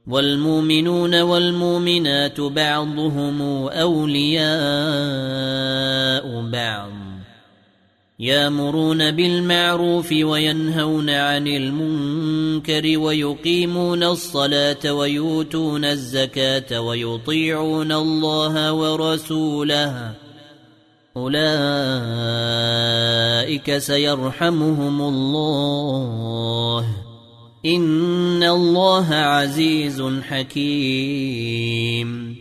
والمؤمنون والمؤمنات بعضهم أولياء بعض يأمرون بالمعروف وينهون عن المنكر ويقيمون الصلاة ويؤتون الزكاة ويطيعون الله ورسوله أولئك سيرحمهم الله إن الله عزيز حكيم.